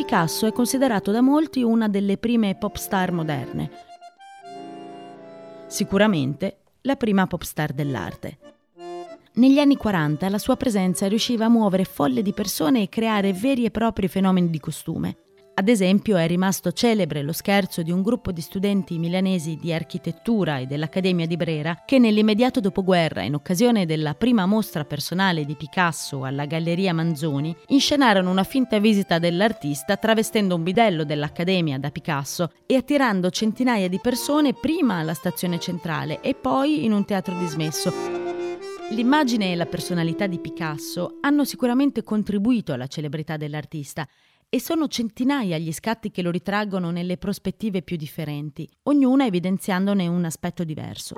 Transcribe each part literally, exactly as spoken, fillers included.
Picasso è considerato da molti una delle prime pop star moderne. Sicuramente la prima pop star dell'arte. Negli anni quaranta la sua presenza riusciva a muovere folle di persone e creare veri e propri fenomeni di costume. Ad esempio è rimasto celebre lo scherzo di un gruppo di studenti milanesi di architettura e dell'Accademia di Brera che nell'immediato dopoguerra, in occasione della prima mostra personale di Picasso alla Galleria Manzoni, inscenarono una finta visita dell'artista travestendo un bidello dell'Accademia da Picasso e attirando centinaia di persone prima alla stazione centrale e poi in un teatro dismesso. L'immagine e la personalità di Picasso hanno sicuramente contribuito alla celebrità dell'artista e sono centinaia gli scatti che lo ritraggono nelle prospettive più differenti, ognuna evidenziandone un aspetto diverso.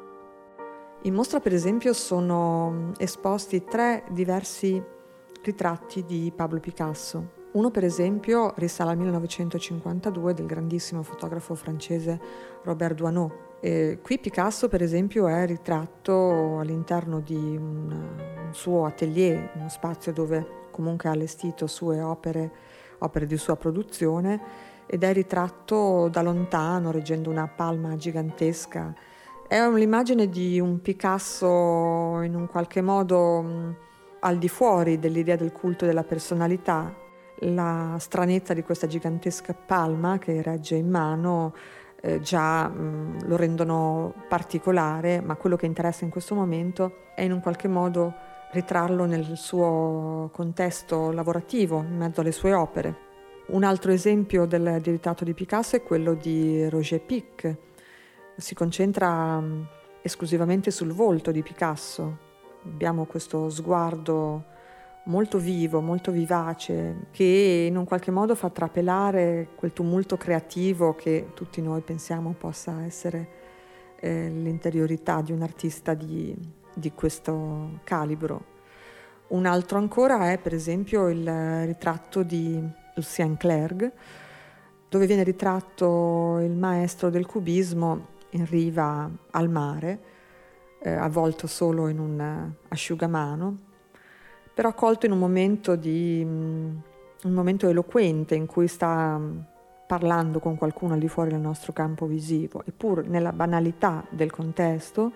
In mostra, per esempio, sono esposti tre diversi ritratti di Pablo Picasso. Uno, per esempio, risale al millenovecentocinquantadue del grandissimo fotografo francese Robert Doisneau. E qui Picasso, per esempio, è ritratto all'interno di un, un suo atelier, uno spazio dove comunque ha allestito sue opere, opere di sua produzione, ed è ritratto da lontano reggendo una palma gigantesca. È l'immagine di un Picasso in un qualche modo mh, al di fuori dell'idea del culto della personalità. La stranezza di questa gigantesca palma che regge in mano eh, già mh, lo rendono particolare, ma quello che interessa in questo momento è in un qualche modo ritrarlo nel suo contesto lavorativo, in mezzo alle sue opere. Un altro esempio del, del ritratto di Picasso è quello di Roger Pic. Si concentra mh, esclusivamente sul volto di Picasso. Abbiamo questo sguardo molto vivo, molto vivace, che in un qualche modo fa trapelare quel tumulto creativo che tutti noi pensiamo possa essere eh, l'interiorità di un artista di, di questo calibro. Un altro ancora è, per esempio, il ritratto di Lucien Clerc, dove viene ritratto il maestro del cubismo in riva al mare, eh, avvolto solo in un asciugamano, però colto in un momento di un momento eloquente in cui sta parlando con qualcuno al di fuori del nostro campo visivo, eppur nella banalità del contesto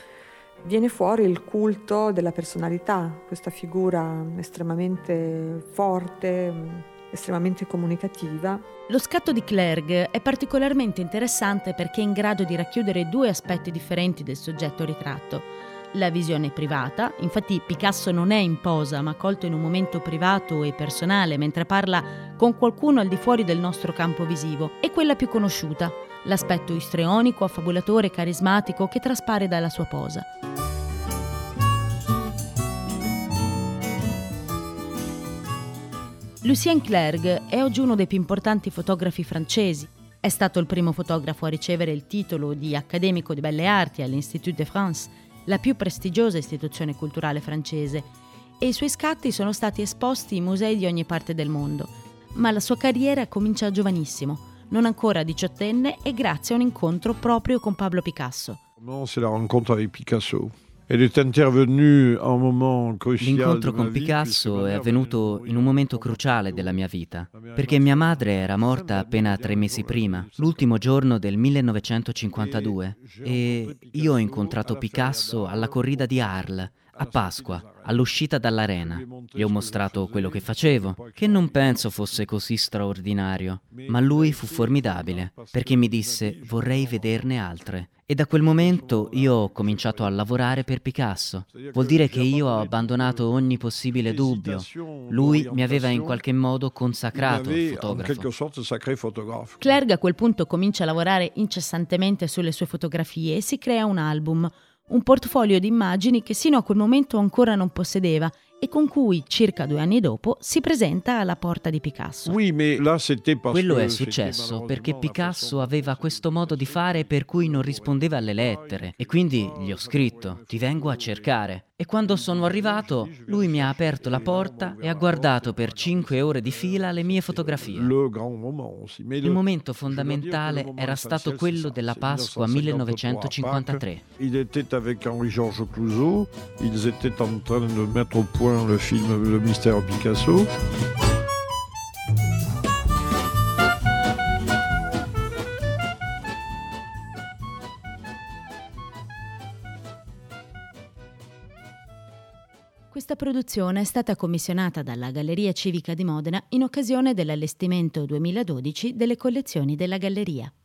viene fuori il culto della personalità, questa figura estremamente forte, estremamente comunicativa. Lo scatto di Clerc è particolarmente interessante perché è in grado di racchiudere due aspetti differenti del soggetto ritratto. La visione privata, infatti Picasso non è in posa ma colto in un momento privato e personale mentre parla con qualcuno al di fuori del nostro campo visivo, e quella più conosciuta, l'aspetto istrionico, affabulatore e carismatico che traspare dalla sua posa. Lucien Clerc è oggi uno dei più importanti fotografi francesi. È stato il primo fotografo a ricevere il titolo di accademico di belle arti all'Institut de France, la più prestigiosa istituzione culturale francese, e i suoi scatti sono stati esposti in musei di ogni parte del mondo. Ma la sua carriera comincia giovanissimo, non ancora diciottenne, e grazie a un incontro proprio con Pablo Picasso. C'est la rencontre avec Picasso. L'incontro con Picasso è avvenuto in un momento cruciale della mia vita, perché mia madre era morta appena tre mesi prima, l'ultimo giorno del millenovecentocinquantadue, e io ho incontrato Picasso alla corrida di Arles, a Pasqua, all'uscita dall'arena. Gli ho mostrato quello che facevo, che non penso fosse così straordinario, ma lui fu formidabile, perché mi disse vorrei vederne altre. E da quel momento io ho cominciato a lavorare per Picasso. Vuol dire che io ho abbandonato ogni possibile dubbio. Lui mi aveva in qualche modo consacrato al fotografo. Clerc a quel punto comincia a lavorare incessantemente sulle sue fotografie e si crea un album, un portfolio di immagini che sino a quel momento ancora non possedeva e con cui, circa due anni dopo, si presenta alla porta di Picasso. Quello è successo perché Picasso aveva questo modo di fare per cui non rispondeva alle lettere, e quindi gli ho scritto, ti vengo a cercare. E quando sono arrivato, lui mi ha aperto la porta e ha guardato per cinque ore di fila le mie fotografie. Il momento fondamentale era stato quello della Pasqua millenovecentocinquantatré. Il était avec Henri-Georges Clouzot, ils étaient en train de mettre au point le film Le Mystère Picasso. Questa produzione è stata commissionata dalla Galleria Civica di Modena in occasione dell'allestimento duemiladodici delle collezioni della Galleria.